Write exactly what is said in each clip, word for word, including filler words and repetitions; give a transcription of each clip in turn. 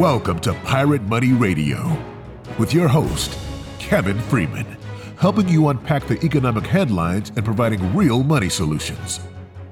Welcome to Pirate Money Radio with your host, Kevin Freeman, helping you unpack the economic headlines and providing real money solutions.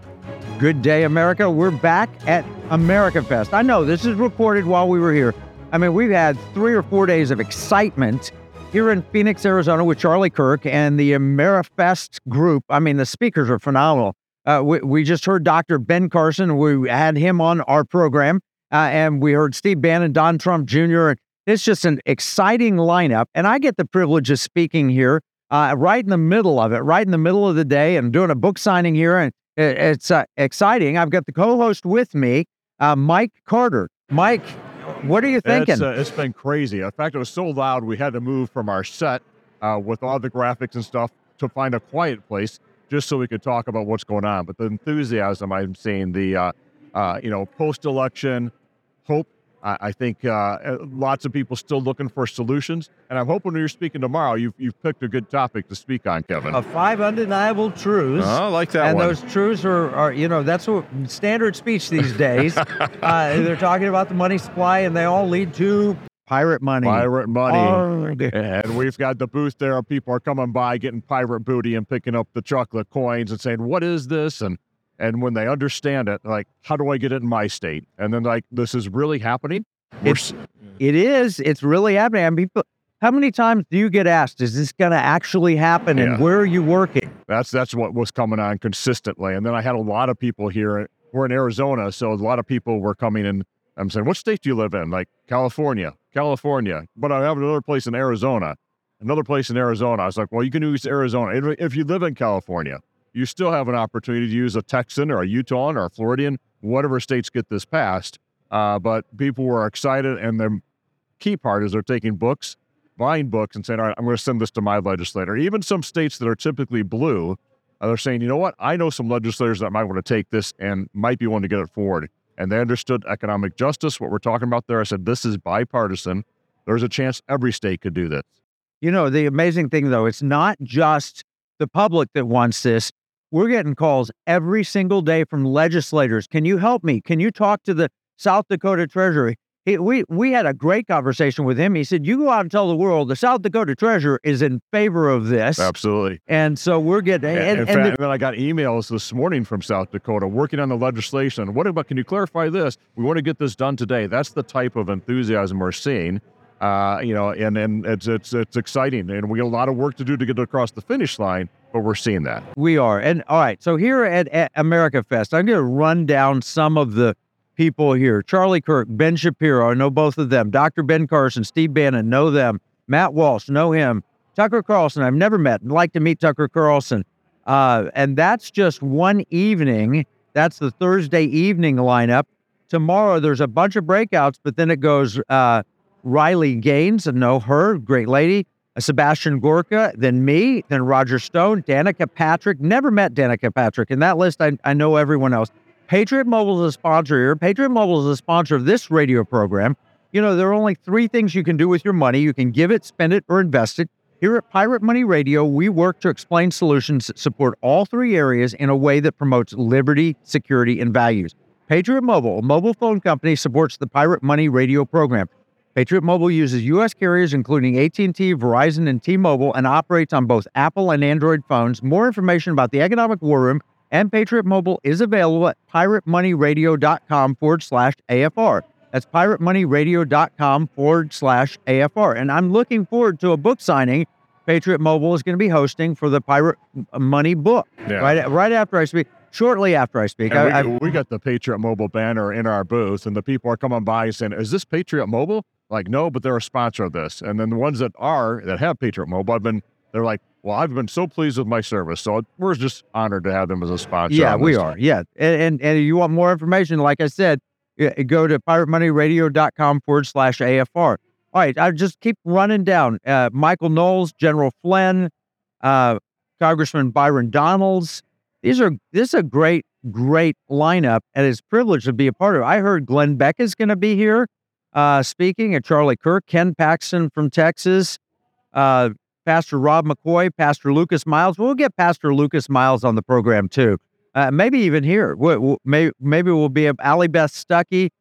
Good day, America. We're back at America Fest. I know this is recorded while we were here. I mean, we've had three or four days of excitement here in Phoenix, Arizona with Charlie Kirk and the AmeriFest group. I mean, the speakers are phenomenal. Uh, we, we just heard Doctor Ben Carson. We had him on our program, uh, and we heard Steve Bannon, Don Trump Junior It's just an exciting lineup, and I get the privilege of speaking here uh, right in the middle of it, right in the middle of the day, and doing a book signing here, and it, it's uh, exciting. I've got the co-host with me, uh, Mike Carter. Mike, what are you thinking? It's, uh, it's been crazy. In fact, it was so loud we had to move from our set uh, with all the graphics and stuff to find a quiet place just so we could talk about what's going on. But the enthusiasm I'm seeing, the uh, uh, you know, post-election hope. I, I think uh, lots of people still looking for solutions, and I'm hoping when you're speaking tomorrow, you've you've picked a good topic to speak on, Kevin. Uh, five undeniable truths. Oh, I like that and one. And those truths are, are, you know, that's what standard speech these days. uh, they're talking about the money supply, and they all lead to pirate money. Pirate money. Oh, and we've got the booth there. People are coming by, getting pirate booty and picking up the chocolate coins and saying, what is this? And and when they understand it, like, how do I get it in my state? And then, like, this is really happening. It's, it is. It's really happening. I mean, people, how many times do you get asked, is this going to actually happen? And yeah. where are you working? That's that's what was coming on consistently. And then I had a lot of people here. We're in Arizona, so a lot of people were coming in. I'm saying, what state do you live in? Like, California, California. But I have another place in Arizona, another place in Arizona. I was like, well, you can use Arizona. If you live in California, you still have an opportunity to use a Texan or a Utahn or a Floridian, whatever states get this passed. Uh, but people were excited, and the key part is they're taking books, buying books, and saying, all right, I'm going to send this to my legislator. Even some states that are typically blue, uh, they're saying, you know what, I know some legislators that might want to take this and might be willing to get it forward. And they understood economic justice, what we're talking about there. I said, this is bipartisan. There's a chance every state could do this. You know, the amazing thing, though, it's not just the public that wants this. We're getting calls every single day from legislators. Can you help me? Can you talk to the South Dakota Treasury? He, we we had a great conversation with him. He said, you go out and tell the world the South Dakota Treasurer is in favor of this. Absolutely. And so we're getting... And, and, and, fact, the, and then I got emails this morning from South Dakota working on the legislation. What about, can you clarify this? We want to get this done today. That's the type of enthusiasm we're seeing. Uh, you know, and, and it's, it's, it's exciting. And we got a lot of work to do to get across the finish line, but we're seeing that. We are. And all right, so here at, at America Fest, I'm going to run down some of the people here. Charlie Kirk, Ben Shapiro, I know both of them. Doctor Ben Carson, Steve Bannon, know them. Matt Walsh, know him. Tucker Carlson, I've never met. I'd like to meet Tucker Carlson. Uh, and that's just one evening. That's the Thursday evening lineup. Tomorrow, there's a bunch of breakouts, but then it goes uh, Riley Gaines, I know her, great lady. Uh, Sebastian Gorka, then me, then Roger Stone, Danica Patrick. Never met Danica Patrick. In that list, I, I know everyone else. Patriot Mobile is a sponsor here. Patriot Mobile is a sponsor of this radio program. You know, there are only three things you can do with your money. You can give it, spend it, or invest it. Here at Pirate Money Radio, we work to explain solutions that support all three areas in a way that promotes liberty, security, and values. Patriot Mobile, a mobile phone company, supports the Pirate Money Radio program. Patriot Mobile uses U S carriers including A T and T, Verizon, and T-Mobile, and operates on both Apple and Android phones. More information about the Economic War Room and Patriot Mobile is available at piratemoneyradio.com forward slash AFR. That's piratemoneyradio.com forward slash AFR. And I'm looking forward to a book signing Patriot Mobile is going to be hosting for the Pirate Money book. Yeah. Right, right after I speak, shortly after I speak. I, we, I, we got the Patriot Mobile banner in our booth, and the people are coming by saying, is this Patriot Mobile? Like, no, but they're a sponsor of this. And then the ones that are, that have Patriot Mobile, I've been, they're like, well, I've been so pleased with my service. So we're just honored to have them as a sponsor. Yeah, we are. Yeah. And, and, and you want more information, like I said, go to piratemoneyradio.com forward slash AFR. All right. I just keep running down. Uh, Michael Knowles, General Flynn, uh, Congressman Byron Donalds. These are, this is a great, great lineup, and it's a privilege to be a part of it. I heard Glenn Beck is going to be here uh, speaking, and Charlie Kirk, Ken Paxton from Texas, uh, Pastor Rob McCoy, Pastor Lucas Miles. We'll get Pastor Lucas Miles on the program too. Uh, maybe even here. We, we, maybe, maybe we'll be Allie Beth Stuckey,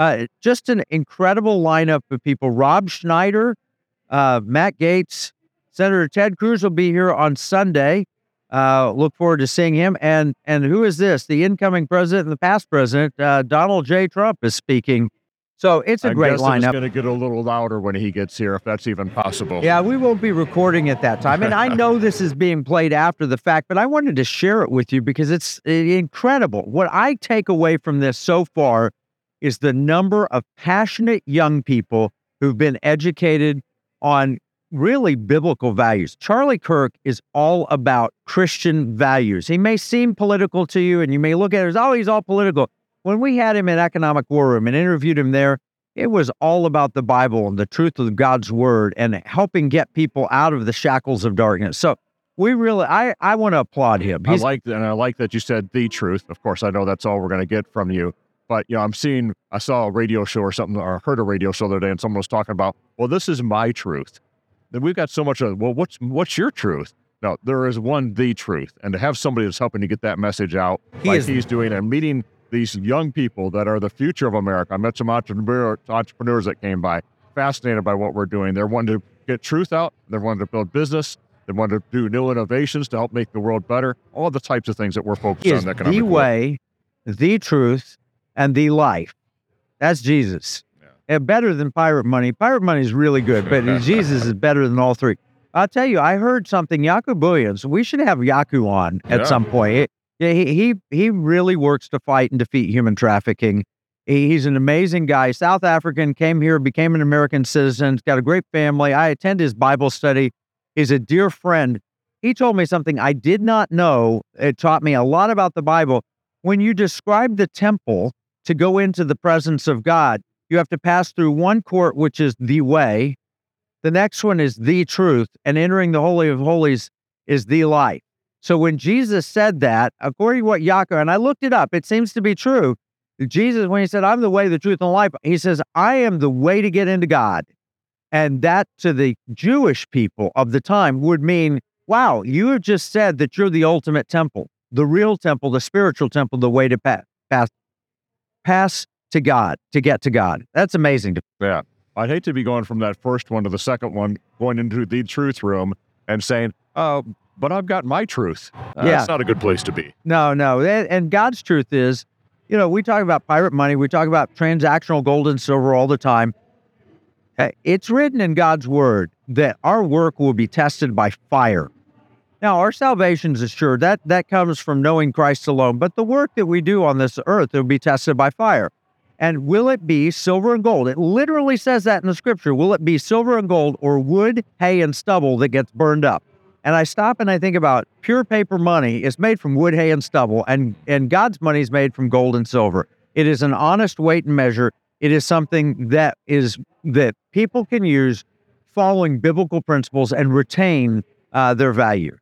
Uh, just an incredible lineup of people. Rob Schneider, uh, Matt Gaetz, Senator Ted Cruz will be here on Sunday. Uh, look forward to seeing him. And and who is this? The incoming president and the past president, uh, Donald J. Trump, is speaking. So it's a I great guess lineup. It's going to get a little louder when he gets here, if that's even possible. Yeah, we won't be recording at that time. And I know this is being played after the fact, but I wanted to share it with you because it's uh, incredible. What I take away from this so far is the number of passionate young people who've been educated on really biblical values. Charlie Kirk is all about Christian values. He may seem political to you, and you may look at it as, oh, he's all political. When we had him in Economic War Room and interviewed him there, it was all about the Bible and the truth of God's word and helping get people out of the shackles of darkness. So we really, I, I want to applaud him. I He's, like and I like that you said the truth. Of course, I know that's all we're going to get from you. But, you know, I'm seeing, I saw a radio show or something, or heard a radio show the other day, and someone was talking about, well, this is my truth. Then we've got so much of, well, what's what's your truth? No, there is one, the truth. And to have somebody that's helping to get that message out, He like is- he's doing, and meeting these young people that are the future of America. I met some entrepreneur, entrepreneurs that came by, fascinated by what we're doing. They're wanting to get truth out. They're wanting to build business. They want to do new innovations to help make the world better. All the types of things that we're focused he on is in economic the growth. way, the truth, and the life. That's Jesus. Yeah. And better than Pirate Money. Pirate Money is really good, but Jesus is better than all three. I'll tell you, I heard something, Yaku Billions. We should have Yaku on at Yeah. some point. It- yeah, he, he he really works to fight and defeat human trafficking. He, he's an amazing guy. South African, came here, became an American citizen, got a great family. I attend his Bible study. He's a dear friend. He told me something I did not know. It taught me a lot about the Bible. When you describe the temple to go into the presence of God, you have to pass through one court, which is the way. The next one is the truth, and entering the Holy of Holies is the life. So when Jesus said that, according to what Yaakov, and I looked it up, it seems to be true. Jesus, when he said, I'm the way, the truth, and the life, he says, I am the way to get into God. And that to the Jewish people of the time would mean, wow, you have just said that you're the ultimate temple, the real temple, the spiritual temple, the way to pass, pass, pass to God, to get to God. That's amazing. To Yeah. I'd hate to be going from that first one to the second one, going into the truth room and saying, oh, but I've got my truth. Uh, Yeah. That's not a good place to be. No, no. And, and God's truth is, you know, we talk about pirate money. We talk about transactional gold and silver all the time. Uh, It's written in God's word that our work will be tested by fire. Now, our salvation is assured. That, that comes from knowing Christ alone. But the work that we do on this earth will be tested by fire. And will it be silver and gold? It literally says that in the scripture. Will it be silver and gold or wood, hay, and stubble that gets burned up? And I stop and I think about pure paper money is made from wood, hay, and stubble, and, and God's money is made from gold and silver. It is an honest weight and measure. It is something that is that people can use following biblical principles and retain uh, their value.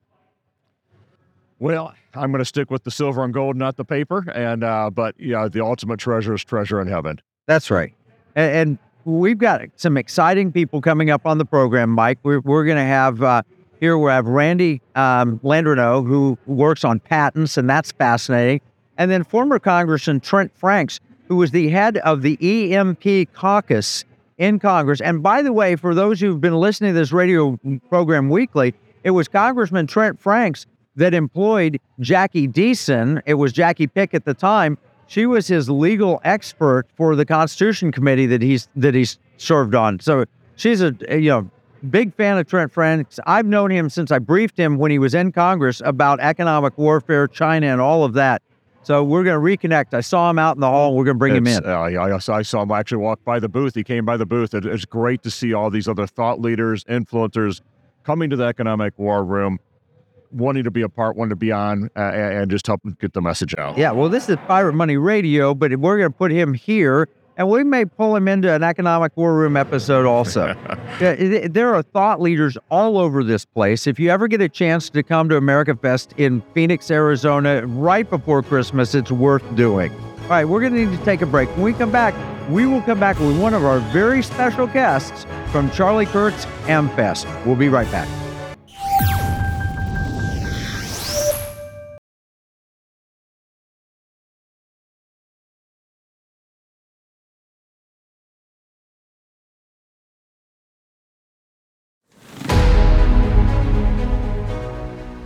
Well, I'm going to stick with the silver and gold, not the paper. And uh, but yeah, the ultimate treasure is treasure in heaven. That's right. And, and we've got some exciting people coming up on the program, Mike. We're, we're going to have, uh, here we have Randy um, Landreneau, who works on patents, and that's fascinating. And then former Congressman Trent Franks, who was the head of the E M P caucus in Congress. And by the way, for those who've been listening to this radio program weekly, it was Congressman Trent Franks that employed Jackie Deason. It was Jackie Pick at the time. She was his legal expert for the Constitution Committee that he's that he's served on. So she's a, a you know big fan of Trent Franks. I've known him since I briefed him when he was in Congress about economic warfare, China, and all of that. So we're going to reconnect. I saw him out in the hall. And we're going to bring him It's, in. Uh, yeah, I, saw- I saw him actually walk by the booth. He came by the booth. It, it's great to see all these other thought leaders, influencers coming to the economic war room, wanting to be a part, wanting to be on, uh, and and just help get the message out. Yeah, well, this is Pirate Money Radio, but we're going to put him here, and we may pull him into an Economic War Room episode also. Yeah, it- there are thought leaders all over this place. If you ever get a chance to come to America Fest in Phoenix, Arizona, right before Christmas, it's worth doing. All right, we're going to need to take a break. When we come back, we will come back with one of our very special guests from Charlie Kirk's AmFest. We'll be right back.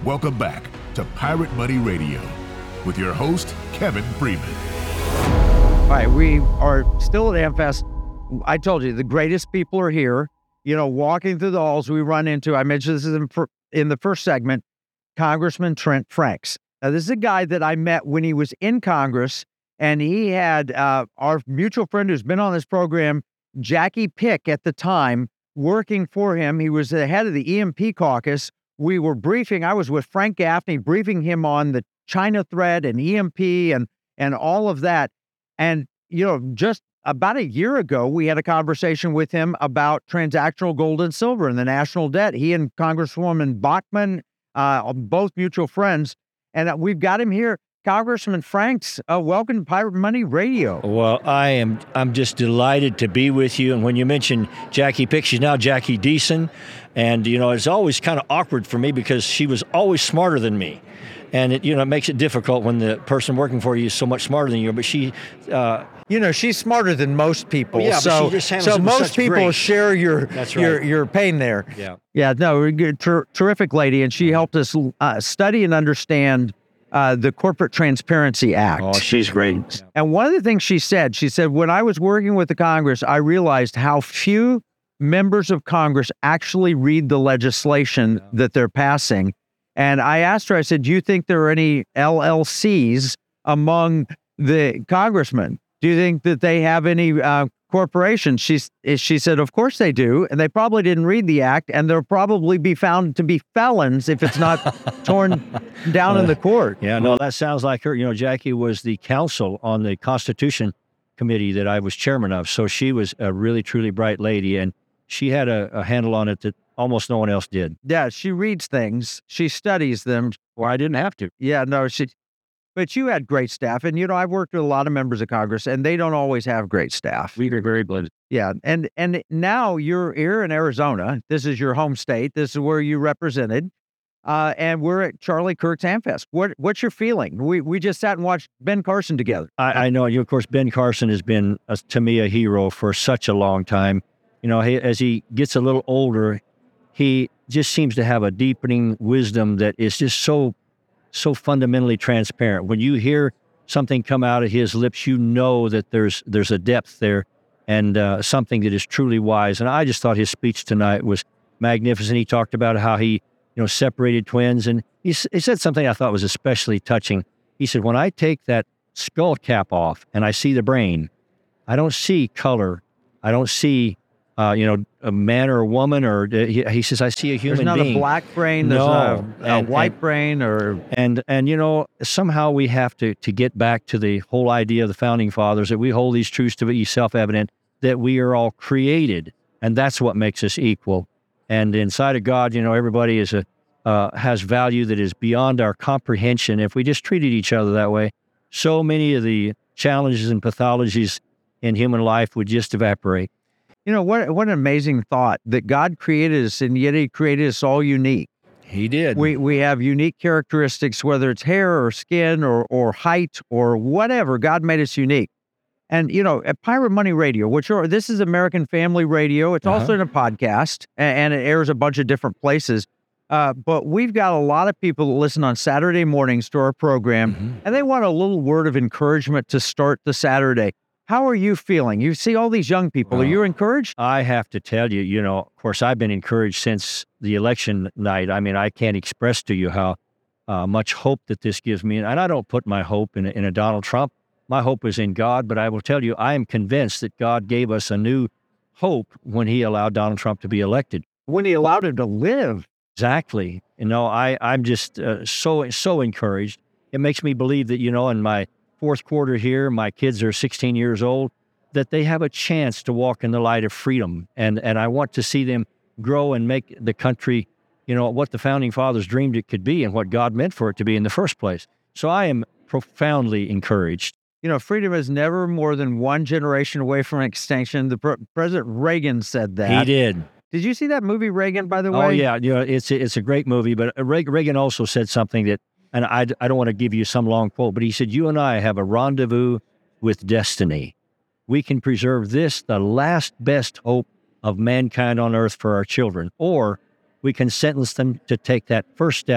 Welcome back to Pirate Money Radio with your host, Kevin Freeman. All right, we are still at AmFest. I told you, the greatest people are here. You know, walking through the halls, we run into, I mentioned this in, in the first segment, Congressman Trent Franks. Now, this is a guy that I met when he was in Congress, and he had uh, our mutual friend who's been on this program, Jackie Pick, at the time, working for him. He was the head of the E M P caucus. We were briefing, I was with Frank Gaffney, briefing him on the China threat and E M P and, and all of that. And, you know, just about a year ago, we had a conversation with him about transactional gold and silver and the national debt. He and Congresswoman Bachmann, uh, both mutual friends, and uh, we've got him here. Congressman Franks, uh, welcome to Pirate Money Radio. Well, I am I'm just delighted to be with you. And when you mentioned Jackie Pick, she's now Jackie Deason. And, you know, it's always kind of awkward for me because she was always smarter than me. And, it, you know, it makes it difficult when the person working for you is so much smarter than you. But she... Uh, You know, she's smarter than most people. Well, yeah, so, but she just handles so it with most such people grace. share your That's right. your your pain there. Yeah. Yeah. No, good, ter- terrific lady, and she helped us uh, study and understand uh, the Corporate Transparency Act. Oh, she's great. And one of the things she said, she said, when I was working with the Congress, I realized how few members of Congress actually read the legislation Yeah. that they're passing. And I asked her, I said, do you think there are any L L Cs among the congressmen? Do you think that they have any uh, corporations? She's, she said, of course they do. And they probably didn't read the act, and they'll probably be found to be felons if it's not torn down in the court. Yeah, no, that sounds like her. You know, Jackie was the counsel on the Constitution Committee that I was chairman of. So she was a really, truly bright lady, and she had a, a handle on it that almost no one else did. Yeah, she reads things. She studies them. Or I didn't have to. Yeah, no, she... But you had great staff, and you know I've worked with a lot of members of Congress, and they don't always have great staff. We were very blessed. Yeah, and and now you're here in Arizona. This is your home state. This is where you represented, uh, and we're at Charlie Kirk's AmFest. What what's your feeling? We we just sat and watched Ben Carson together. I, I know you. Of course, Ben Carson has been a, to me a hero for such a long time. You know, he, as he gets a little older, he just seems to have a deepening wisdom that is just so. so fundamentally transparent. When you hear something come out of his lips, you know that there's there's a depth there and uh, something that is truly wise. And I just thought his speech tonight was magnificent. He talked about how he, you know, separated twins, and he, he said something I thought was especially touching. He said, when I take that skull cap off and I see the brain, I don't see color. I don't see, uh, you know, a man or a woman, or uh, he, he says, I see a human There's not being. a black brain. There's No. not a, a And- white and- brain, or And, and you know, somehow we have to, to get back to the whole idea of the Founding Fathers, that we hold these truths to be self-evident, that we are all created, and that's what makes us equal. And inside of God, you know, everybody is a uh, has value that is beyond our comprehension. If we just treated each other that way, so many of the challenges and pathologies in human life would just evaporate. you know what? What an amazing thought that God created us, and yet He created us all unique. He did. We we have unique characteristics, whether it's hair or skin or or height or whatever. God made us unique. And you know, at Pirate Money Radio, which are this is American Family Radio. It's Uh-huh. also in a podcast, and, and it airs a bunch of different places. Uh, but we've got a lot of people that listen on Saturday mornings to our program, Mhm. and they want a little word of encouragement to start the Saturday. How are you feeling? You see all these young people. Are Wow. you encouraged? I have to tell you, you know, of course, I've been encouraged since the election night. I mean, I can't express to you how uh, much hope that this gives me. And I don't put my hope in a, in a Donald Trump. My hope is in God. But I will tell you, I am convinced that God gave us a new hope when He allowed Donald Trump to be elected. When He allowed him to live. Exactly. You know, I, I'm just uh, so, so encouraged. It makes me believe that, you know, in my fourth quarter here, my kids are sixteen years old, that they have a chance to walk in the light of freedom. And, and I want to see them grow and make the country, you know, what the Founding Fathers dreamed it could be and what God meant for it to be in the first place. So I am profoundly encouraged. You know, freedom is never more than one generation away from extinction. The pre- President Reagan said that. He did. Did you see that movie Reagan, by the way? Oh, yeah. You know, it's, it's a great movie, but Reag- Reagan also said something that, and I, I don't want to give you some long quote, but he said, you and I have a rendezvous with destiny. We can preserve this, the last best hope of mankind on earth for our children, or we can sentence them to take that first step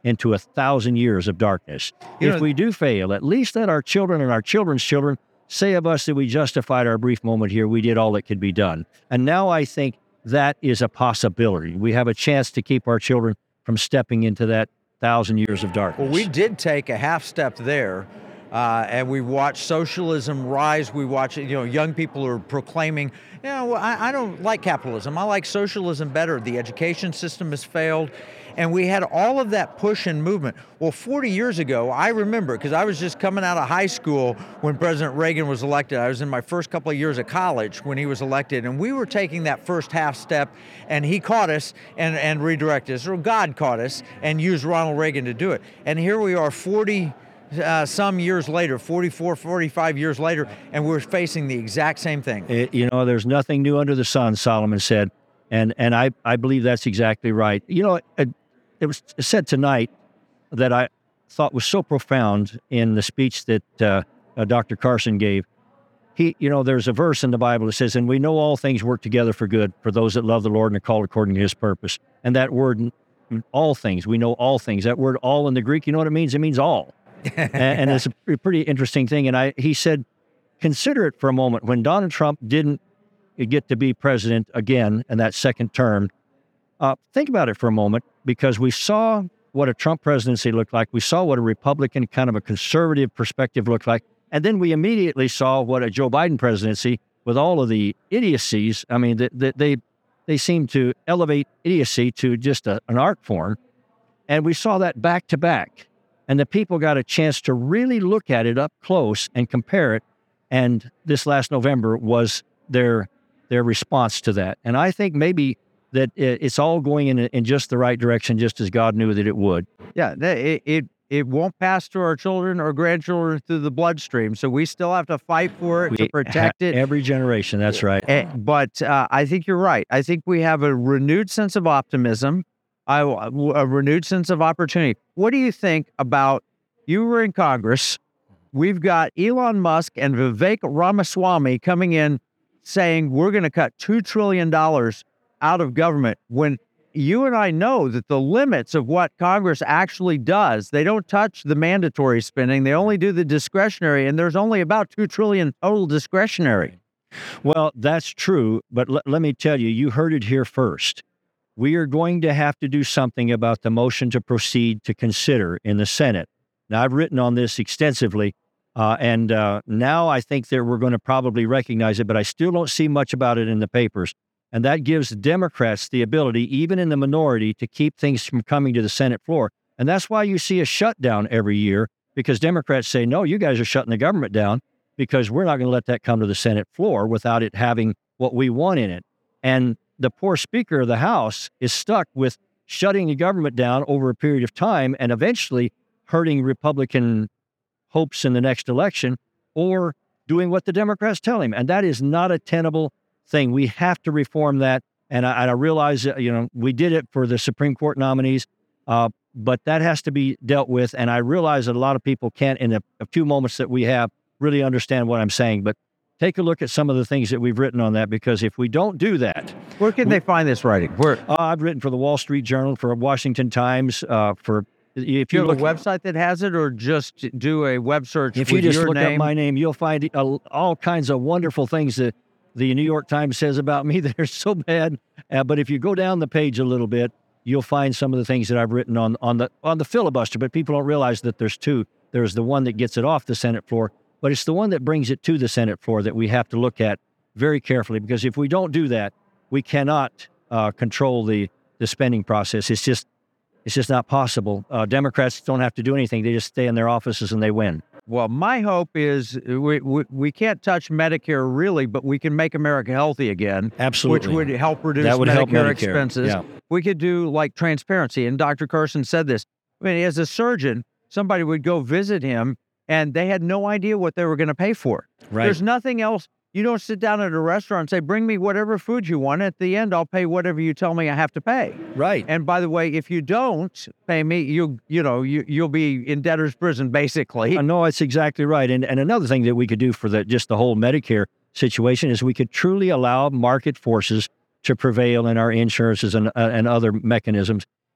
into a thousand years of darkness. You if know- we do fail, at least let our children and our children's children say of us that we justified our brief moment here. We did all that could be done. And now I think that is a possibility. We have a chance to keep our children from stepping into that thousand years of darkness. Well, we did take a half step there, uh, and we watched socialism rise. We watched, you know, young people are proclaiming, you know, I, I don't like capitalism. I like socialism better. The education system has failed. And we had all of that push and movement. Well, forty years ago, I remember, because I was just coming out of high school when President Reagan was elected. I was in my first couple of years of college when he was elected, and we were taking that first half step, and he caught us and, and redirected us, or God caught us and used Ronald Reagan to do it. And here we are forty uh, some years later, forty-four, forty-five years later, and we're facing the exact same thing. It, you know, there's nothing new under the sun, Solomon said. And and I, I believe that's exactly right. You know, it, it was said tonight that I thought was so profound in the speech that uh, uh, Doctor Carson gave. He, you know, there's a verse in the Bible that says, and we know all things work together for good for those that love the Lord and are called according to his purpose. And that word, all things, we know all things. That word all in the Greek, you know what it means? It means all. and, and it's a pretty interesting thing. And I, he said, consider it for a moment. When Donald Trump didn't get to be president again in that second term, uh, think about it for a moment, because we saw what a Trump presidency looked like. We saw what a Republican, kind of a conservative perspective looked like. And then we immediately saw what a Joe Biden presidency, with all of the idiocies, I mean, they, they, they, they seem to elevate idiocy to just a, an art form. And we saw that back to back. And the people got a chance to really look at it up close and compare it. And this last November was their their response to that. And I think maybe that it's all going in in just the right direction, just as God knew that it would. Yeah, it, it it won't pass to our children or grandchildren through the bloodstream, so we still have to fight for it, We to protect ha- it. Every generation, that's right. Eh, But uh, I think you're right. I think we have a renewed sense of optimism, I, a renewed sense of opportunity. What do you think about, you were in Congress, we've got Elon Musk and Vivek Ramaswamy coming in saying we're going to cut two trillion dollars out of government, when you and I know that the limits of what Congress actually does, they don't touch the mandatory spending, they only do the discretionary, and there's only about two trillion dollars total discretionary. Well, that's true, but l- let me tell you, you heard it here first. We are going to have to do something about the motion to proceed to consider in the Senate. Now, I've written on this extensively, uh, and uh, now I think that we're going to probably recognize it, but I still don't see much about it in the papers. And that gives Democrats the ability, even in the minority, to keep things from coming to the Senate floor. And that's why you see a shutdown every year, because Democrats say, no, you guys are shutting the government down, because we're not going to let that come to the Senate floor without it having what we want in it. And the poor Speaker of the House is stuck with shutting the government down over a period of time and eventually hurting Republican hopes in the next election, or doing what the Democrats tell him. And that is not a tenable thing. We have to reform that. And I, and I realize, that, you know, we did it for the Supreme Court nominees, uh, but that has to be dealt with. And I realize that a lot of people can't, in a, a few moments that we have, really understand what I'm saying. But take a look at some of the things that we've written on that, because if we don't do that, Where can they find this writing? Where? uh, I've written for the Wall Street Journal, for Washington Times, uh, for if Do you you have look, a website that has it, or just do a web search if with you just your look name? up my name, you'll find uh, all kinds of wonderful things that the New York Times says about me that are so bad. Uh, but if you go down the page a little bit, you'll find some of the things that I've written on on the on the filibuster. But people don't realize that there's two. There's the one that gets it off the Senate floor, but it's the one that brings it to the Senate floor that we have to look at very carefully. Because if we don't do that, we cannot uh, control the the spending process. It's just it's just not possible. Uh, Democrats don't have to do anything; they just stay in their offices and they win. Well, my hope is we, we we can't touch Medicare really, but we can make America healthy again. Absolutely. Which would help reduce That would Medicare, help Medicare, expenses. yeah. We could do like transparency, and Doctor Carson said this. I mean, as a surgeon, somebody would go visit him, and they had no idea what they were going to pay for. Right. There's nothing else. You don't sit down at a restaurant and say, bring me whatever food you want. At the end, I'll pay whatever you tell me I have to pay. Right. And by the way, if you don't pay me, you you know, you, you'll be in debtor's prison, basically. Uh, no, it's exactly right. And and another thing that we could do for the just the whole Medicare situation is we could truly allow market forces to prevail in our insurances and uh, and other mechanisms.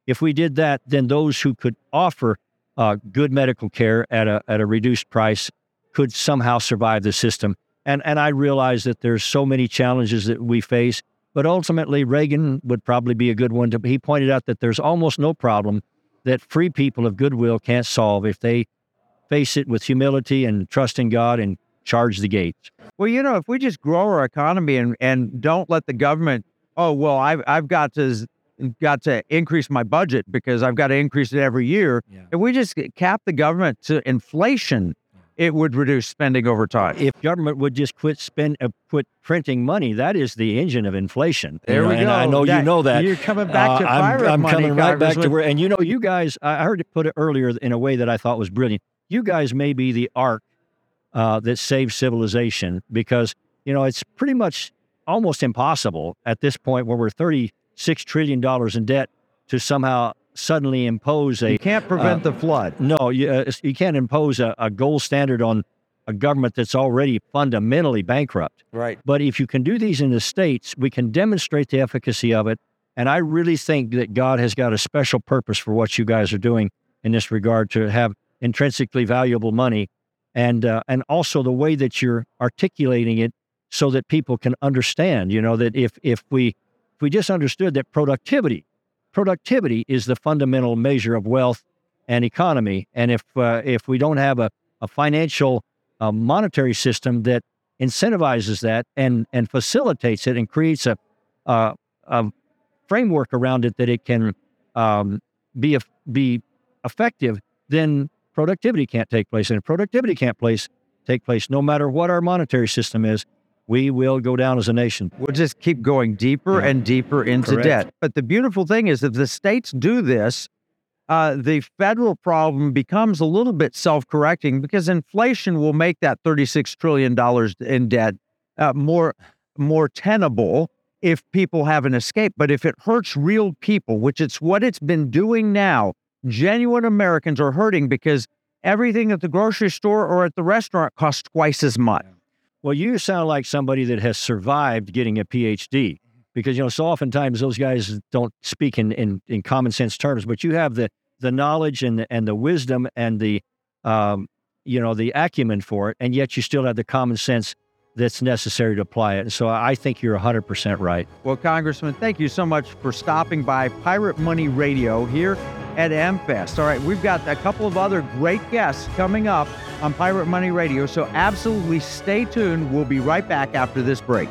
If we did that, then those who could offer uh, good medical care at a at a reduced price could somehow survive the system. And and I realize that there's so many challenges that we face, but ultimately Reagan would probably be a good one to. He pointed out that there's almost no problem that free people of goodwill can't solve if they face it with humility and trust in God and charge the gates. Well, you know, if we just grow our economy and, and don't let the government, oh, well, I've, I've got to got to increase my budget because I've got to increase it every year. Yeah. If we just cap the government to inflation, it would reduce spending over time. If government would just quit spend, uh, quit printing money, that is the engine of inflation. There you know, we and go. I know that, you know that. You're coming back to uh, pirate I'm, I'm money, coming right back to Congressman. where, and you know, you guys, I heard it put it earlier in a way that I thought was brilliant. You guys may be the ark uh, that saves civilization because, you know, it's pretty much almost impossible at this point where we're thirty-six trillion dollars in debt to somehow suddenly impose a... You can't prevent uh, the flood. No, you, uh, you can't impose a, a gold standard on a government that's already fundamentally bankrupt. Right. But if you can do these in the states, we can demonstrate the efficacy of it. And I really think that God has got a special purpose for what you guys are doing in this regard to have intrinsically valuable money, and uh, and also the way that you're articulating it so that people can understand, you know, that if if we if we just understood that productivity, productivity is the fundamental measure of wealth and economy. And if uh, if we don't have a, a financial uh, monetary system that incentivizes that and and facilitates it and creates a, uh, a framework around it that it can um, be be effective, then productivity can't take place. And if productivity can't place take place, no matter what our monetary system is, we will go down as a nation. We'll just keep going deeper Yeah. and deeper into Correct. debt. But the beautiful thing is, if the states do this, uh, the federal problem becomes a little bit self-correcting because inflation will make that thirty-six trillion dollars in debt uh, more, more tenable if people have an escape. But if it hurts real people, which it's what it's been doing now, genuine Americans are hurting because everything at the grocery store or at the restaurant costs twice as much. Well, you sound like somebody that has survived getting a P H D because, you know, so oftentimes those guys don't speak in, in, in common sense terms, but you have the, the knowledge and the, and the wisdom and the, um, you know, the acumen for it, and yet you still have the common sense that's necessary to apply it. And so I think you're one hundred percent right. Well, Congressman, thank you so much for stopping by Pirate Money Radio here at AmFest. All right, we've got a couple of other great guests coming up on Pirate Money Radio, so absolutely stay tuned. We'll be right back after this break.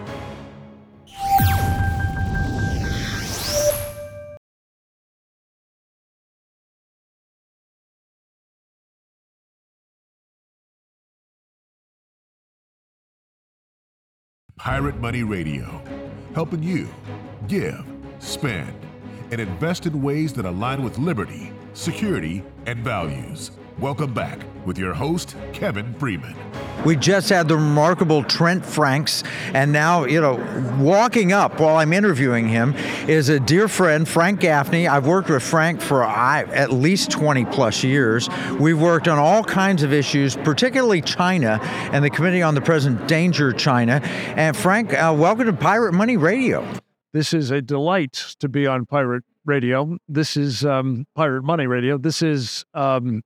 Pirate Money Radio, helping you give, spend, and invest in ways that align with liberty, security, and values. Welcome back with your host, Kevin Freeman. We just had the remarkable Trent Franks, and now, you know, walking up while I'm interviewing him is a dear friend, Frank Gaffney. I've worked with Frank for I, at least twenty plus years. We've worked on all kinds of issues, particularly China and the Committee on the Present Danger China. And Frank, uh, welcome to Pirate Money Radio. This is a delight to be on Pirate Radio. This is um, Pirate Money Radio. This is um,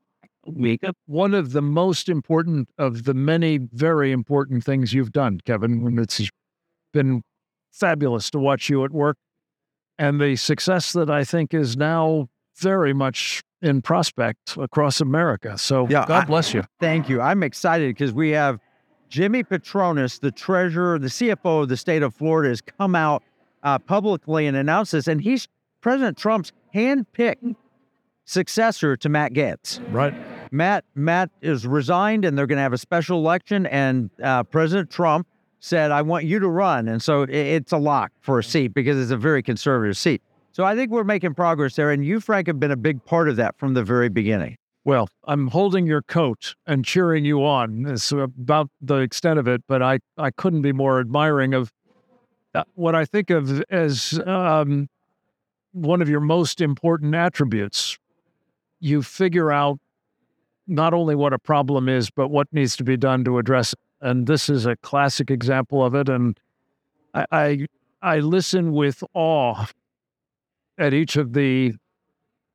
one of the most important of the many very important things you've done, Kevin. And it's been fabulous to watch you at work and the success that I think is now very much in prospect across America. So Yeah, God I- bless you. Thank you. I'm excited because we have Jimmy Patronis, the treasurer, the C F O of the state of Florida, has come out uh, publicly and announced this, and he's President Trump's hand-picked successor to Matt Gaetz. Right. Matt Matt is resigned, and they're going to have a special election, and uh, President Trump said, I want you to run. And so it, it's a lock for a seat because it's a very conservative seat. So I think we're making progress there, and you, Frank, have been a big part of that from the very beginning. Well, I'm holding your coat and cheering you on. It's about the extent of it, but I, I couldn't be more admiring of uh, what I think of as um, one of your most important attributes. You figure out not only what a problem is, but what needs to be done to address it. And this is a classic example of it. And I, I, I listen with awe at each of the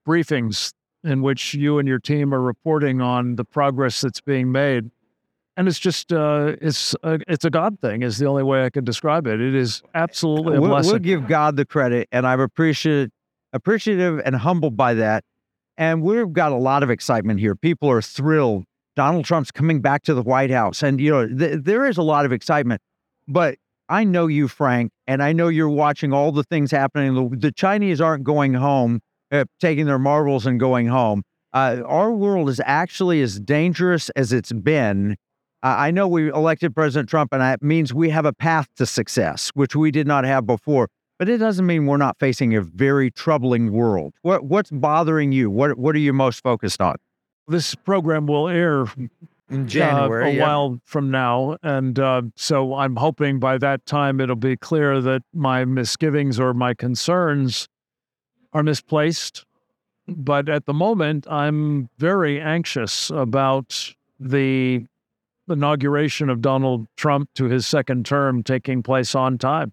briefings in which you and your team are reporting on the progress that's being made. And it's just, uh, it's, a, it's a God thing is the only way I can describe it. It is absolutely a we'll, blessing. we'll give God the credit, and I'm appreciative, appreciative and humbled by that. And we've got a lot of excitement here. People are thrilled. Donald Trump's coming back to the White House. And, you know, th- there is a lot of excitement. But I know you, Frank, and I know you're watching all the things happening. The, the Chinese aren't going home, uh, taking their marbles and going home. Uh, our world is actually as dangerous as it's been. Uh, I know we elected President Trump, and that means we have a path to success, which we did not have before. But it doesn't mean we're not facing a very troubling world. What, what's bothering you? What What are you most focused on? This program will air In January, uh, a yeah. while from now. And uh, so I'm hoping by that time it'll be clear that my misgivings or my concerns are misplaced. But at the moment, I'm very anxious about the inauguration of Donald Trump to his second term taking place on time.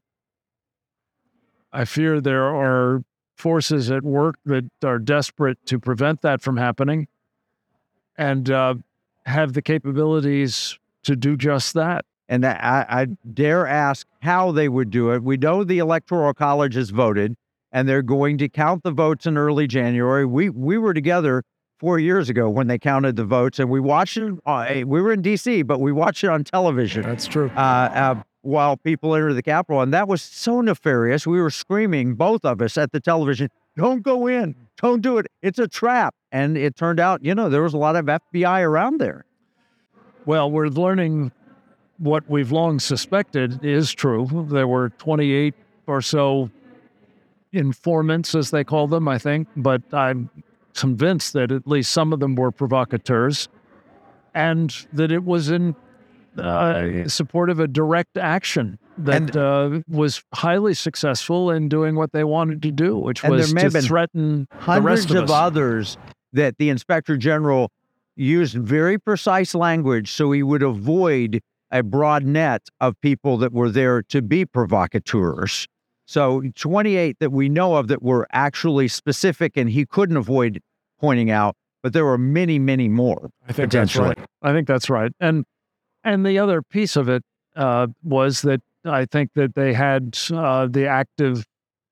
I fear there are forces at work that are desperate to prevent that from happening and uh, have the capabilities to do just that. And I, I dare ask how they would do it. We know the Electoral College has voted, and they're going to count the votes in early January. We we were together four years ago when they counted the votes, and we watched it. Uh, we were in D C, but we watched it on television. That's true. Uh, uh, while people entered the Capitol, and that was so nefarious. We were screaming, both of us, at the television, "Don't go in! Don't do it! It's a trap!" And it turned out, you know, there was a lot of F B I around there. Well, we're learning what we've long suspected is true. There were twenty-eight or so informants, as they call them, I think, but I'm convinced that at least some of them were provocateurs, and that it was in uh, support of a direct action that uh, was highly successful in doing what they wanted to do, which And was there may to have been threaten the Hundreds rest of, of us. others that the Inspector General used very precise language so he would avoid a broad net of people that were there to be provocateurs. So twenty-eight that we know of that were actually specific and he couldn't avoid pointing out, but there were many, many more. I think that's potentially. right. I think that's right. And and the other piece of it uh, was that I think that they had uh, the active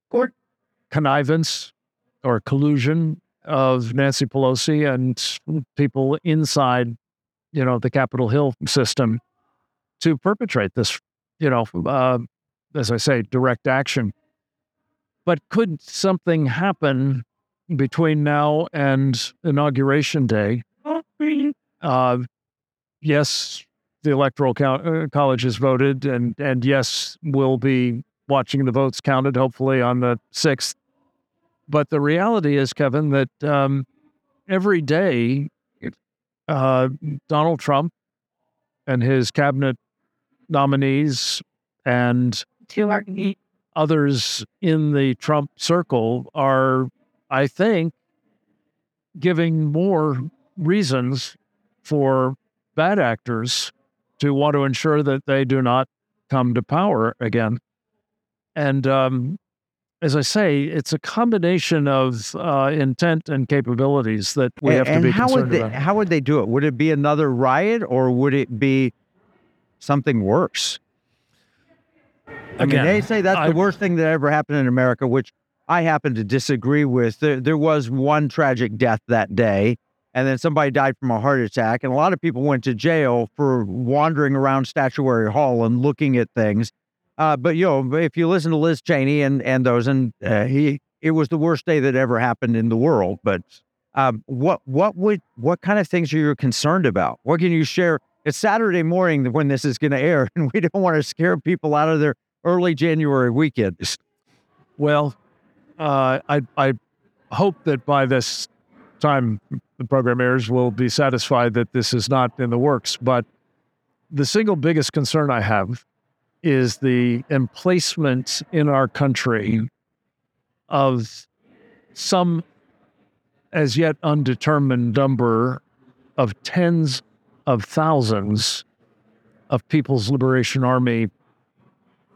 connivance or collusion of Nancy Pelosi and people inside, you know, the Capitol Hill system to perpetrate this, you know, uh, as I say, direct action. But could something happen between now and Inauguration Day? Uh, yes, the Electoral Co- uh, College has voted, and, and yes, we'll be watching the votes counted, hopefully on the sixth. But the reality is, Kevin, that um, every day, uh, Donald Trump and his cabinet nominees and others in the Trump circle are, I think, giving more reasons for bad actors to want to ensure that they do not come to power again. And um, as I say, it's a combination of uh, intent and capabilities that we have to and be how concerned would they, about. How would they do it? Would it be another riot or would it be something worse? I Again, mean, they say that's I- the worst thing that ever happened in America, which I happen to disagree with. There, there was one tragic death that day, and then somebody died from a heart attack, and a lot of people went to jail for wandering around Statuary Hall and looking at things. Uh, but, you know, if you listen to Liz Cheney and, and those, and uh, he, it was the worst day that ever happened in the world. But um, what what would what kind of things are you concerned about? What can you share? It's Saturday morning when this is going to air, and we don't want to scare people out of their early January weekend. Well, uh, I I hope that by this time the program airs, we'll be satisfied that this is not in the works. But the single biggest concern I have is the emplacement in our country of some as yet undetermined number of tens of thousands of People's Liberation Army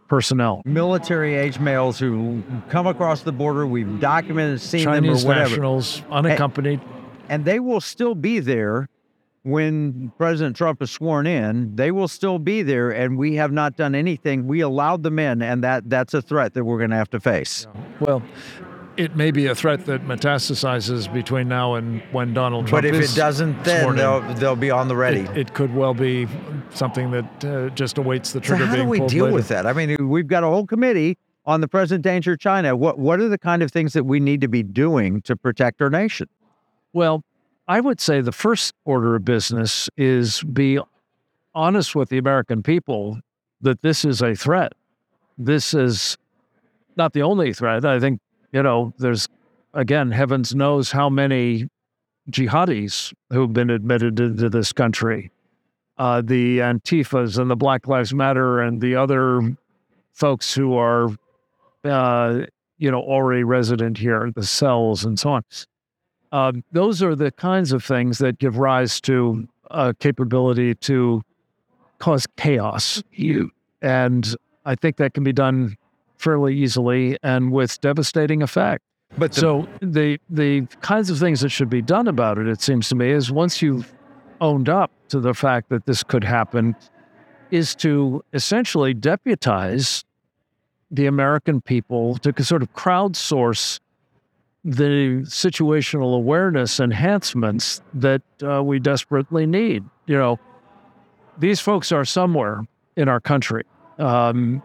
personnel. Military age males who come across the border. We've documented, seen Chinese them or whatever. nationals, unaccompanied. And they will still be there when President Trump is sworn in. They will still be there, and we have not done anything. We allowed them in, and that that's a threat that we're going to have to face. Well, it may be a threat that metastasizes between now and when Donald Trump But if is it doesn't, then sworn in. they'll, they'll be on the ready. It, it could well be something that uh, just awaits the So trigger how being do we pulled deal later. with that? I mean, we've got a whole committee on the present danger of China. What what are the kind of things that we need to be doing to protect our nation? Well, I would say the first order of business is be honest with the American people that this is a threat. This is not the only threat. I think, you know, there's, again, heavens knows how many jihadis who've been admitted into this country. Uh, the Antifas and the Black Lives Matter and the other folks who are, uh, you know, already resident here, the cells and so on. Uh, those are the kinds of things that give rise to a capability to cause chaos. You and I think that can be done fairly easily and with devastating effect. But the, So the the kinds of things that should be done about it, it seems to me, is once you've owned up to the fact that this could happen, is to essentially deputize the American people to sort of crowdsource the situational awareness enhancements that uh, we desperately need. You know, these folks are somewhere in our country. Um,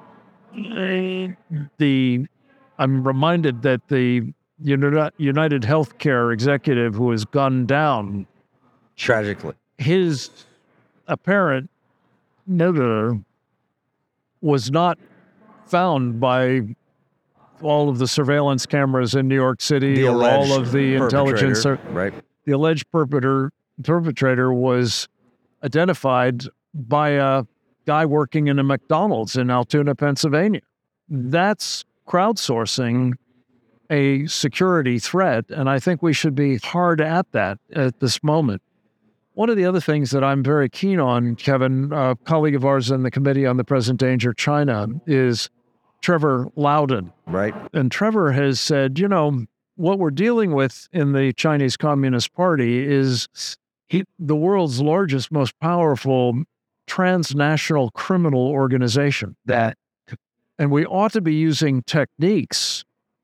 the I'm reminded that the Uni- United Healthcare executive who was gunned down, tragically, his apparent murderer was not found by all of the surveillance cameras in New York City the or all of the intelligence. perpetrator, right? The alleged perpetrator, perpetrator was identified by a guy working in a McDonald's in Altoona, Pennsylvania. That's crowdsourcing a security threat, and I think we should be hard at that at this moment. One of the other things that I'm very keen on, Kevin, a colleague of ours in the Committee on the Present Danger of China, is Trevor Loudon. Right. And Trevor has said, you know, what we're dealing with in the Chinese Communist Party is he, the world's largest, most powerful transnational criminal organization. That, and we ought to be using techniques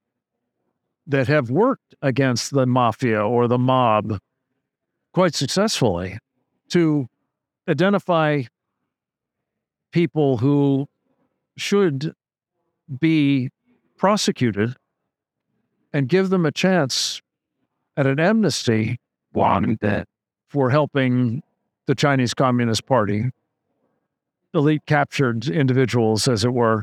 that have worked against the mafia or the mob quite successfully to identify people who should be prosecuted and give them a chance at an amnesty for helping the Chinese Communist Party, elite captured individuals, as it were,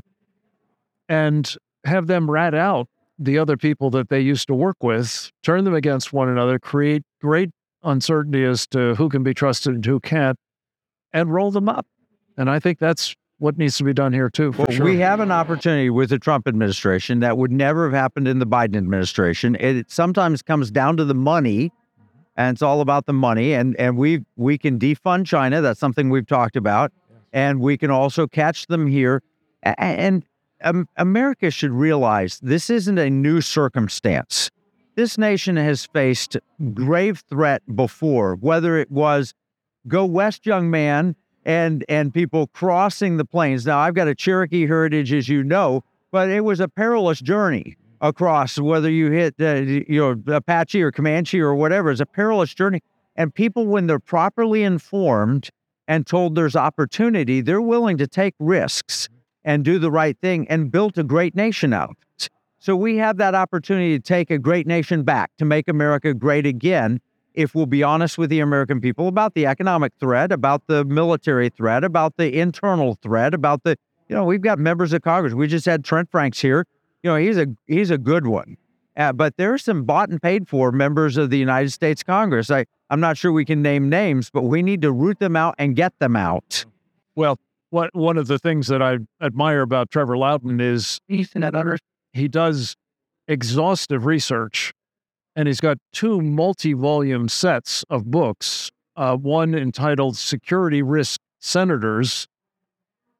and have them rat out the other people that they used to work with, turn them against one another, create great uncertainty as to who can be trusted and who can't, and roll them up. And I think that's what needs to be done here too, for Well, sure. we have an opportunity with the Trump administration that would never have happened in the Biden administration. It sometimes comes down to the money, and it's all about the money. And and we we can defund China. That's something we've talked about, and we can also catch them here. A- And um, America should realize this isn't a new circumstance. This nation has faced grave threat before, whether it was go west, young man, and and people crossing the plains. Now, I've got a Cherokee heritage, as you know, but it was a perilous journey across, whether you hit, uh, you know, Apache or Comanche or whatever. It's a perilous journey. And people, when they're properly informed and told there's opportunity, they're willing to take risks and do the right thing and build a great nation out of it. So we have that opportunity to take a great nation back, to make America great again, if we'll be honest with the American people about the economic threat, about the military threat, about the internal threat, about the, you know, we've got members of Congress. We just had Trent Franks here. You know, he's a he's a good one. Uh, but there's some bought and paid for members of the United States Congress. I, I'm not sure we can name names, but we need to root them out and get them out. Well, what one of the things that I admire about Trevor Loudon is he does exhaustive research, and he's got two multi-volume sets of books, uh, one entitled Security Risk Senators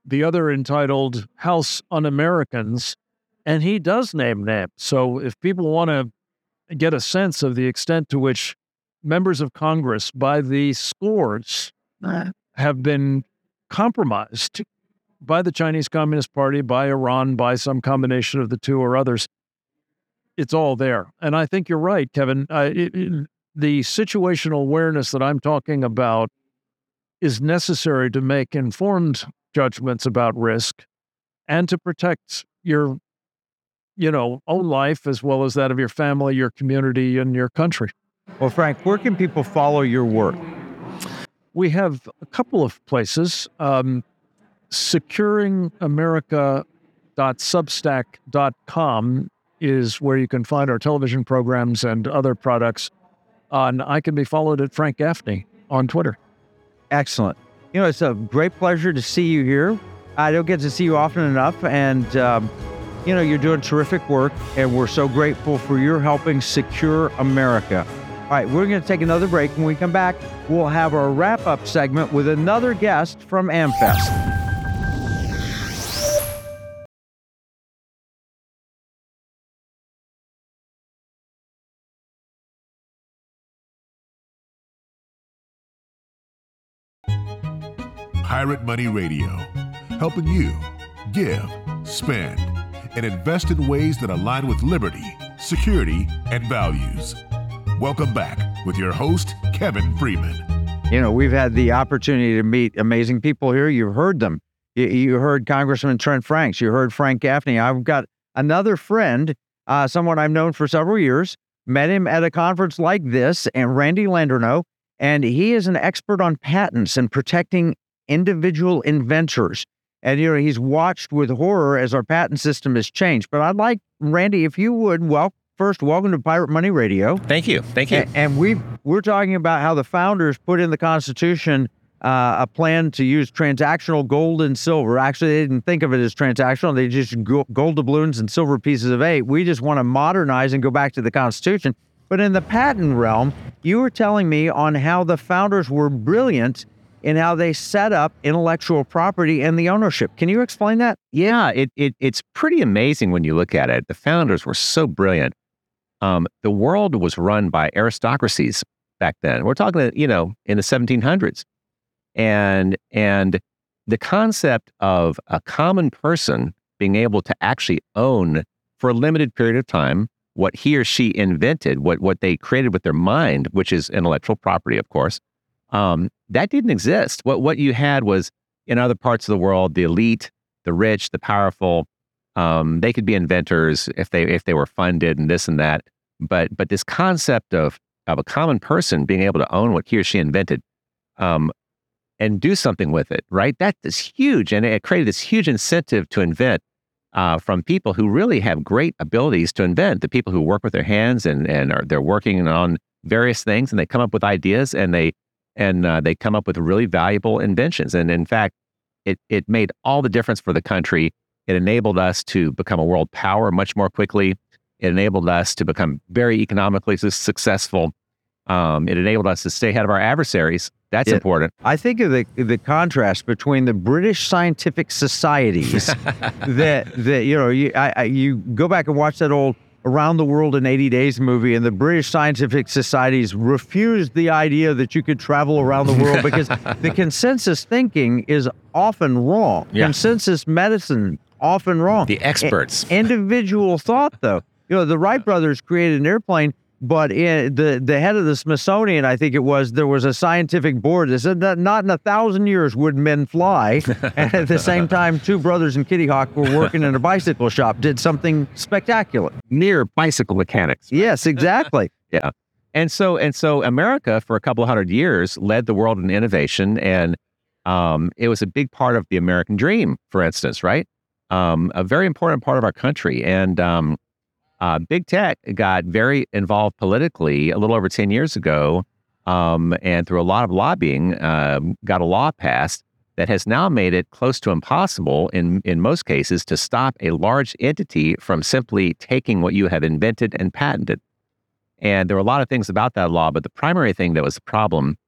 the other entitled House Un-Americans, and he does name names. So if people want to get a sense of the extent to which members of Congress by the scores have been compromised by the Chinese Communist Party, by Iran, by some combination of the two or others, it's all there. And I think you're right, Kevin. Uh, it, it, the situational awareness that I'm talking about is necessary to make informed judgments about risk and to protect your, you know, own life as well as that of your family, your community, and your country. Well, Frank, where can people follow your work? We have a couple of places. Um, securing america dot substack dot com is where you can find our television programs and other products. Uh, and I can be followed at Frank Gaffney on Twitter. Excellent. You know, it's a great pleasure to see you here. I don't get to see you often enough, and um, you know, you're doing terrific work, and we're so grateful for your helping secure America. All right, we're going to take another break. When we come back, we'll have our wrap-up segment with another guest from AmFest. Pirate Money Radio, helping you give, spend, and invest in ways that align with liberty, security, and values. Welcome back with your host, Kevin Freeman. You know, we've had the opportunity to meet amazing people here. You've heard them. You, you heard Congressman Trent Franks. You heard Frank Gaffney. I've got another friend, uh, someone I've known for several years, met him at a conference like this, and Randy Landerneau, and he is an expert on patents and protecting individual inventors. And, you know, he's watched with horror as our patent system has changed. But I'd like, Randy, if you would, well, first, welcome to Pirate Money Radio. Thank you. Thank you. And, and we we're talking about how the founders put in the Constitution uh, a plan to use transactional gold and silver. Actually, they didn't think of it as transactional. They just go, gold doubloons and silver pieces of eight. We just want to modernize and go back to the Constitution. But in the patent realm, you were telling me on how the founders were brilliant in how they set up intellectual property and the ownership. Can you explain that? Yeah, it, it it's pretty amazing when you look at it. The founders were so brilliant. Um, the world was run by aristocracies back then. We're talking, you know, in the seventeen hundreds. And, and the concept of a common person being able to actually own for a limited period of time what he or she invented, what, what they created with their mind, which is intellectual property, of course, um, that didn't exist. What, what you had was, in other parts of the world, the elite, the rich, the powerful, um, they could be inventors if they if they were funded and this and that. But but this concept of of a common person being able to own what he or she invented, um, and do something with it, right? That is huge, and it created this huge incentive to invent uh, from people who really have great abilities to invent. The people who work with their hands and and are they're working on various things, and they come up with ideas, and they and uh, they come up with really valuable inventions. And in fact, it it made all the difference for the country. It enabled us to become a world power much more quickly. It enabled us to become very economically successful. Um, it enabled us to stay ahead of our adversaries. That's Yeah. important. I think of the the contrast between the British scientific societies that that you know you I, I, you go back and watch that old Around the World in eighty days movie, and the British scientific societies refused the idea that you could travel around the world because the consensus thinking is often wrong. Yeah. Consensus medicine often wrong. The experts. I- individual thought, though. You know, the Wright brothers created an airplane, but in the the head of the Smithsonian, I think it was, there was a scientific board that said that not in a thousand years would men fly. And at the same time, two brothers in Kitty Hawk were working in a bicycle shop, did something spectacular. Near bicycle mechanics. Yes, exactly. Yeah. And so and so America for a couple of hundred years led the world in innovation, and um, it was a big part of the American dream, for instance, right? Um, a very important part of our country. And um, uh, big tech got very involved politically a little over ten years ago, um, and through a lot of lobbying, uh, got a law passed that has now made it close to impossible in, in most cases to stop a large entity from simply taking what you have invented and patented. And there were a lot of things about that law, but the primary thing that was the problem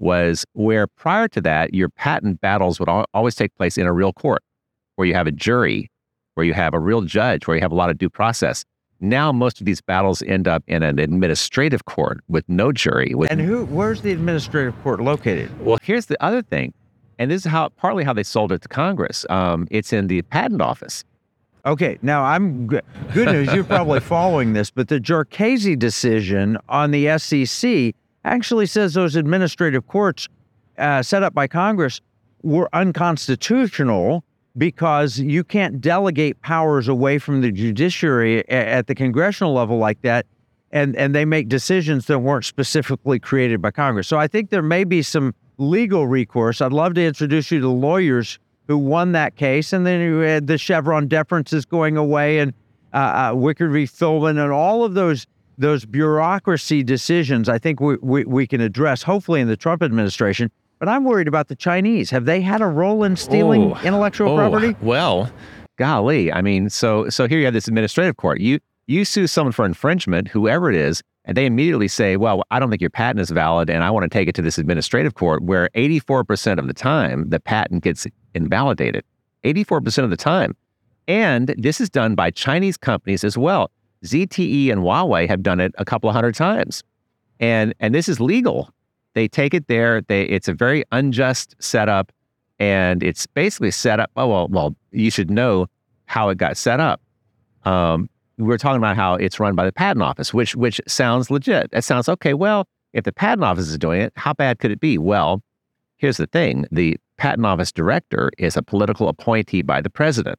was where prior to that, your patent battles would al- always take place in a real court, where you have a jury, where you have a real judge, where you have a lot of due process. Now, most of these battles end up in an administrative court with no jury. With, And who? Where's the administrative court located? well, here's the other thing, and this is how partly how they sold it to Congress. Um, it's in the patent office. Okay, now I'm good. Good news. You're probably following this, but the Jerkesi decision on the S E C actually says those administrative courts uh, set up by Congress were unconstitutional because you can't delegate powers away from the judiciary a- at the congressional level like that, and and they make decisions that weren't specifically created by Congress. So I think there may be some legal recourse. I'd love to introduce you to lawyers who won that case, and then you had the Chevron deferences going away, and uh, uh, Wickard v. Philbin, and all of those those bureaucracy decisions. I think we, we we can address hopefully in the Trump administration. But I'm worried about the Chinese. Have they had a role in stealing Oh, intellectual oh, property? Well, golly, I mean, so so here you have this administrative court. You you sue someone for infringement, whoever it is, and they immediately say, well, I don't think your patent is valid, and I want to take it to this administrative court, where eighty-four percent of the time the patent gets invalidated. eighty-four percent of the time. And this is done by Chinese companies as well. Z T E and Huawei have done it a couple of hundred times. And and this is legal. They take it there. They it's a very unjust setup, and it's basically set up. Oh well, well you should know how it got set up. Um, we're talking about how it's run by the patent office, which which sounds legit. That sounds okay. Well, if the patent office is doing it, how bad could it be? Well, here's the thing: the patent office director is a political appointee by the president,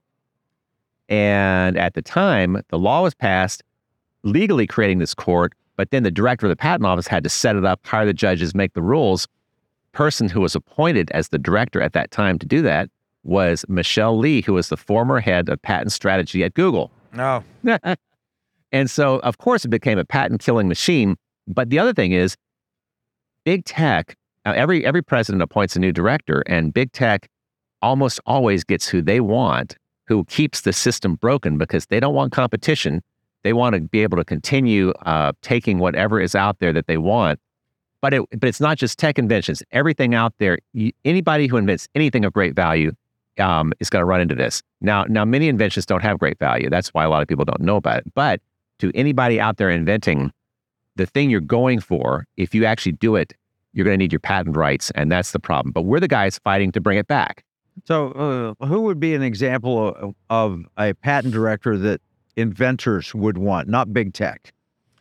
and at the time, the law was passed, legally creating this court. But then the director of the patent office had to set it up, hire the judges, make the rules. Person who was appointed as the director at that time to do that was Michelle Lee, who was the former head of patent strategy at Google. No. And so, of course, it became a patent-killing machine. But the other thing is, big tech, uh, every every president appoints a new director, and big tech almost always gets who they want, who keeps the system broken because they don't want competition. They want to be able to continue uh, taking whatever is out there that they want. But it, but it's not just tech inventions. Everything out there, you, anybody who invents anything of great value um, is going to run into this. Now, now, many inventions don't have great value. That's why a lot of people don't know about it. But to anybody out there inventing the thing you're going for, if you actually do it, you're going to need your patent rights, and that's the problem. But we're the guys fighting to bring it back. So uh, who would be an example of, of a patent director that inventors would want, not big tech?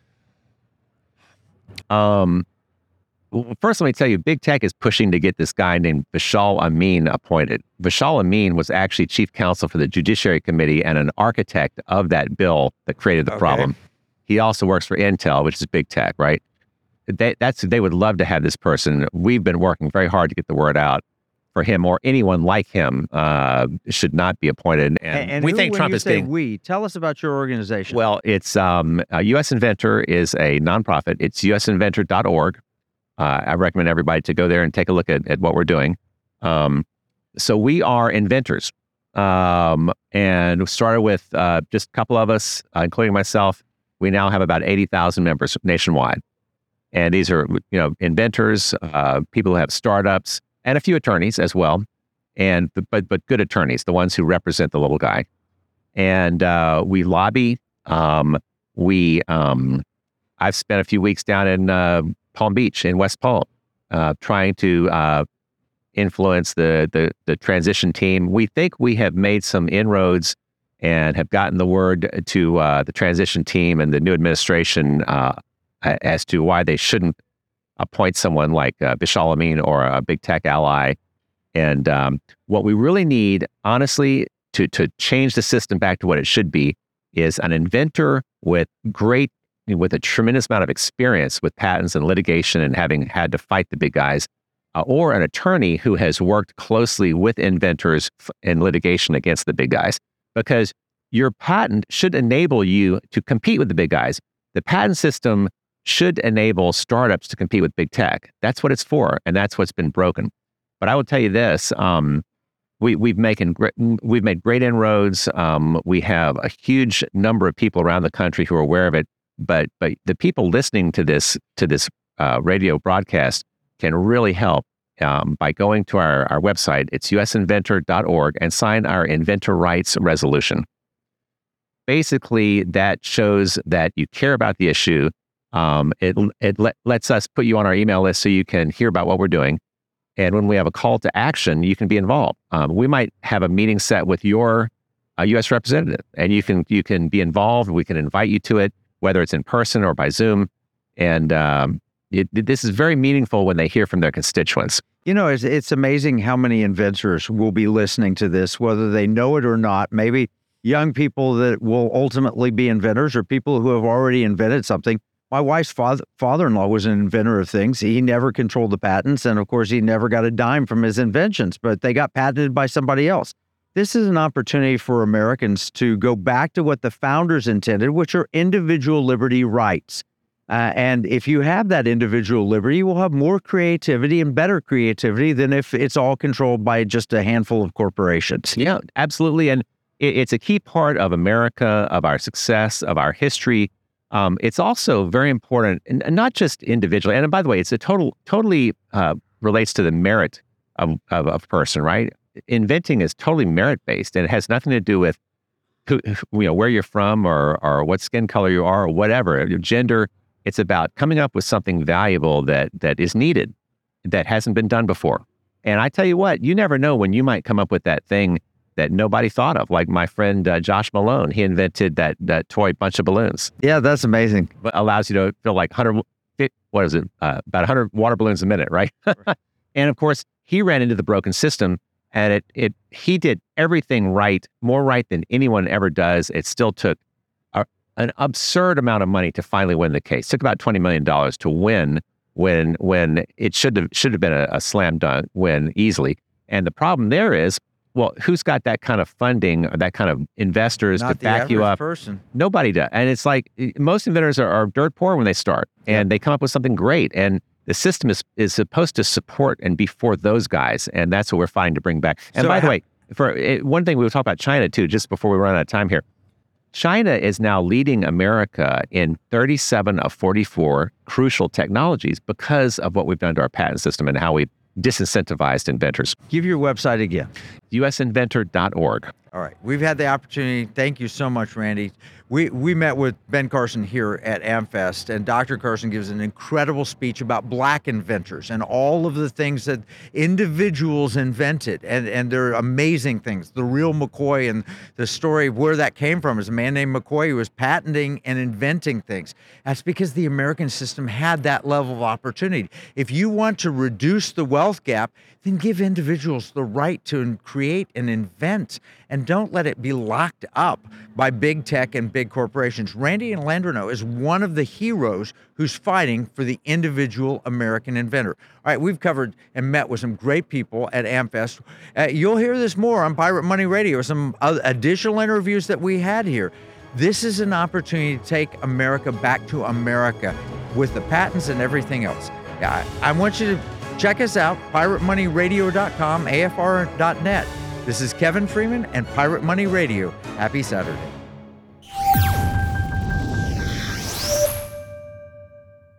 Um, well, first, let me tell you, big tech is pushing to get this guy named Vishal Amin appointed. Vishal Amin was actually chief counsel for the Judiciary Committee and an architect of that bill that created the Okay. problem. He also works for Intel, which is big tech, right? They, that's they would love to have this person. We've been working very hard to get the word out for him, or anyone like him uh, should not be appointed. And, And, and we who, think when Trump you is say getting. we, tell us about your organization. Well, it's um, uh, U S Inventor is a nonprofit. It's U S inventor dot org. Uh, I recommend everybody to go there and take a look at, at what we're doing. Um, so we are inventors, um, and we started with uh, just a couple of us, uh, including myself. We now have about eighty thousand members nationwide, and these are you know inventors, uh, people who have startups, and a few attorneys as well, and but but good attorneys, the ones who represent the little guy. And uh, we lobby. Um, we um, I've spent a few weeks down in uh, Palm Beach in West Palm, uh, trying to uh, influence the, the the transition team. We think we have made some inroads and have gotten the word to uh, the transition team and the new administration uh, as to why they shouldn't appoint someone like uh, Vishal Amin or a big tech ally. And um, what we really need, honestly, to to change the system back to what it should be, is an inventor with great, with a tremendous amount of experience with patents and litigation and having had to fight the big guys, uh, or an attorney who has worked closely with inventors f- in litigation against the big guys. Because your patent should enable you to compete with the big guys. The patent system should enable startups to compete with big tech. That's what it's for, and that's what's been broken. But I will tell you this: um, we, we've making great, we've made great inroads. Um, we have a huge number of people around the country who are aware of it. But but the people listening to this to this uh, radio broadcast can really help um, by going to our, our website. It's u s inventor dot org and sign our inventor rights resolution. Basically, that shows that you care about the issue. Um, it it let, lets us put you on our email list so you can hear about what we're doing. And when we have a call to action, you can be involved. Um, we might have a meeting set with your uh, U S representative, and you can you can be involved. We can invite you to it, whether it's in person or by Zoom. And um, it, this is very meaningful when they hear from their constituents. You know, it's, it's amazing how many inventors will be listening to this, whether they know it or not. Maybe young people that will ultimately be inventors or people who have already invented something. My wife's father, father-in-law was an inventor of things. He never controlled the patents. And of course, he never got a dime from his inventions, but they got patented by somebody else. This is an opportunity for Americans to go back to what the founders intended, which are individual liberty rights. Uh, and if you have that individual liberty, you will have more creativity and better creativity than if it's all controlled by just a handful of corporations. Yeah, absolutely. And it, it's a key part of America, of our success, of our history. Um, it's also very important, and not just individually. And by the way, it's a total, totally uh, relates to the merit of, of, of a person, right? Inventing is totally merit-based, and it has nothing to do with who, you know, where you're from or or what skin color you are or whatever, your gender. It's about coming up with something valuable that that is needed, that hasn't been done before. And I tell you what, you never know when you might come up with that thing that nobody thought of. Like my friend uh, Josh Malone, he invented that that toy bunch of balloons. Yeah, that's amazing. But allows you to fill like one hundred, what is it, uh, about one hundred water balloons a minute, right? And of course, he ran into the broken system, and it it he did everything right, more right than anyone ever does. It still took a, an absurd amount of money to finally win the case. It took about twenty million dollars to win when when it should have should have been a, a slam dunk win easily. And the problem there is, well, who's got that kind of funding or that kind of investors Not to the back you average up? person. Nobody does. And it's like most inventors are, are dirt poor when they start, and they come up with something great. And the system is is supposed to support and be for those guys, and that's what we're fighting to bring back. And So by the how- way, for uh, one thing, we will talk about China too, just before we run out of time here. China is now leading America in thirty-seven of forty-four crucial technologies because of what we've done to our patent system and how we've disincentivized inventors. Give your website again. u s inventor dot org. All right. We've had the opportunity. Thank you so much, Randy. We we met with Ben Carson here at AmFest, and Doctor Carson gives an incredible speech about black inventors and all of the things that individuals invented. And, and they're amazing things. The real McCoy, and the story of where that came from is a man named McCoy who was patenting and inventing things. That's because the American system had that level of opportunity. If you want to reduce the wealth gap, then give individuals the right to create and invent, and don't let it be locked up by big tech and big corporations. Randy Landreneau is one of the heroes who's fighting for the individual American inventor. All right, we've covered and met with some great people at AmFest. Uh, you'll hear this more on Pirate Money Radio, some other additional interviews that we had here. This is an opportunity to take America back to America with the patents and everything else. I, I want you to check us out, pirate money radio dot com, A F R dot net. This is Kevin Freeman and Pirate Money Radio. Happy Saturday.